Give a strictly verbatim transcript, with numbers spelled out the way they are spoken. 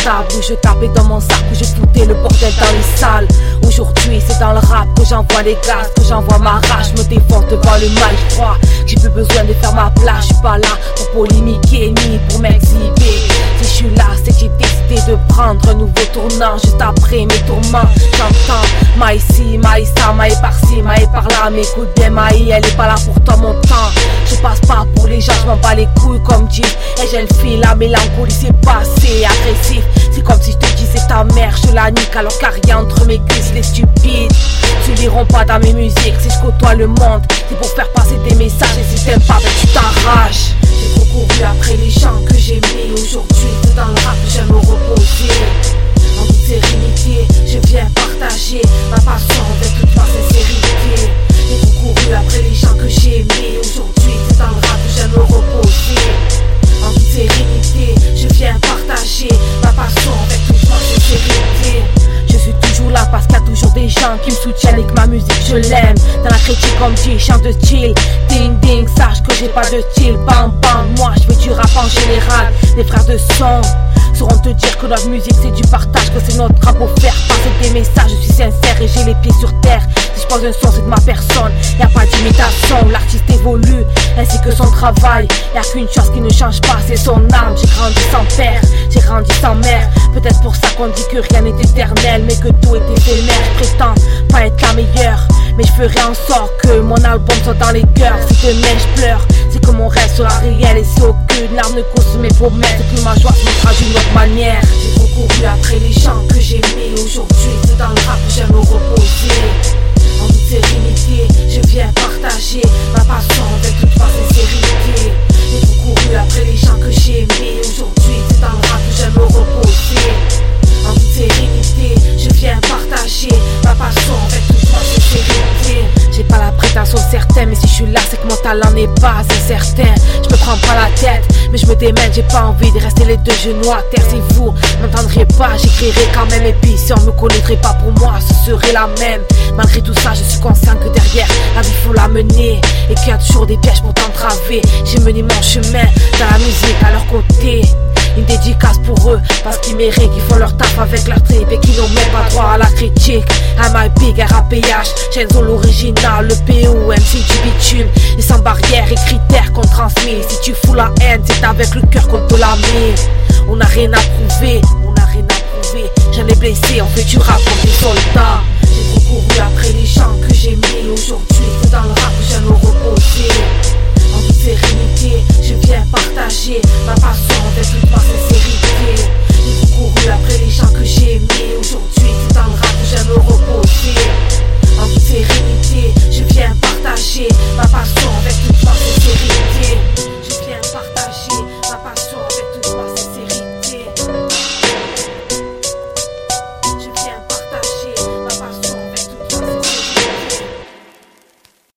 table, où je tapais dans mon sac, où je foutais le bordel dans les salles. Aujourd'hui c'est dans le rap que j'envoie les gaz, que j'envoie ma rage, je me défends devant le mal, je crois. J'ai plus besoin de faire ma place, je suis pas là pour polémiquer ni pour m'exhiber. Si je suis là, c'est que j'ai décidé de prendre un nouveau tournant juste après mes tourments. J'entends ma ici, ma ça, ma par-ci, ma par-là, mais écoute bien ma elle est pas là pour toi mon temps. Je passe pas pour les gens, je m'en bats les couilles comme dit. Et j'ai le fil, la mélancolie c'est passé agressif. C'est comme si je te disais ta mère, je la nique alors qu'il n'y a rien entre mes cuisses, les stupides. Tu liront pas dans mes musiques, si je côtoie le monde, c'est pour faire passer des messages. Et si t'aimes pas, ben tu t'arraches. J'ai trop couru après les gens que j'aimais. Aujourd'hui c'est dans le rap que j'aime me reposer. En toute sérénité, je viens partager ma passion avec toute ma sincérité. J'ai trop couru après les gens que j'aimais. Aujourd'hui c'est dans le rap que j'aime me reposer. En toute sérénité, je viens partager ma passion avec toute ma sincérité. Je suis toujours là parce qu'il y a toujours des gens qui me soutiennent et que ma musique je l'aime. Dans la critique comme dit, chante de style. Ding ding, sache que j'ai pas de style. Bam bam, moi je fais du rap en général. Les frères de son sauront te dire que notre musique c'est du partage, que c'est notre rap pour faire passer des messages. Je suis sincère et j'ai les pieds sur terre. Si je pose un son c'est de ma personne, y'a pas d'imitation. L'artiste évolue ainsi que son travail. Y'a qu'une chose qui ne change pas, c'est son âme. J'ai grandi sans père, j'ai grandi sans mère. Peut-être pour ça qu'on dit que rien n'est éternel, mais que tout est éphémère. Je prétends pas être la meilleure, mais je ferai en sorte que mon album soit dans les cœurs. Si demain je pleure, c'est que mon rêve sera réel. Et si aucune larme ne coule sur mes promesses, c'est que ma joie se mettra d'une autre manière. J'ai trop couru après les gens que j'aimais. Aujourd'hui c'est dans le rap que j'aime me reposer. En toute sérénité, je viens partager ma passion avec toute ma sincérité. J'ai trop couru après les gens que j'aimais. Aujourd'hui c'est dans le rap que j'aime me reposer. En toute sérénité, je viens partager ma passion avec toute ma sincérité. J'ai pas la prétention certaine, mais si je suis là c'est que mon talent n'est pas incertain. Je me prends pas la tête, mais je me démène, j'ai pas envie de rester les deux genoux à terre. Si vous m'entendrez pas, j'écrirai quand même. Et puis si on me connaîtrait pas pour moi, ce serait la même. Malgré tout ça, je suis conscient que derrière la vie faut la mener, et qu'il y a toujours des pièges pour t'entraver. J'ai mené mon chemin dans la musique à leur côté. Une dédicace pour eux, parce qu'ils méritent, qu'ils font leur taf avec leur trip et qu'ils n'ont même pas droit à la critique. I'm a big R A P H, Genzo l'original, le P O, M C du bitume. Et sans barrières et critères qu'on transmet. Si tu fous la haine, c'est avec le cœur qu'on te la met. On n'a rien à prouver, on n'a rien à prouver. J'en ai blessé, on fait du rap comme des soldats. J'ai trop couru après les gens que j'aimais. Aujourd'hui c'est dans le rap que j'aime me reposer. En toute sérénité, je viens partager ma passion avec toute ma sincérité. J'ai trop couru après les gens que j'aimais. Aujourd'hui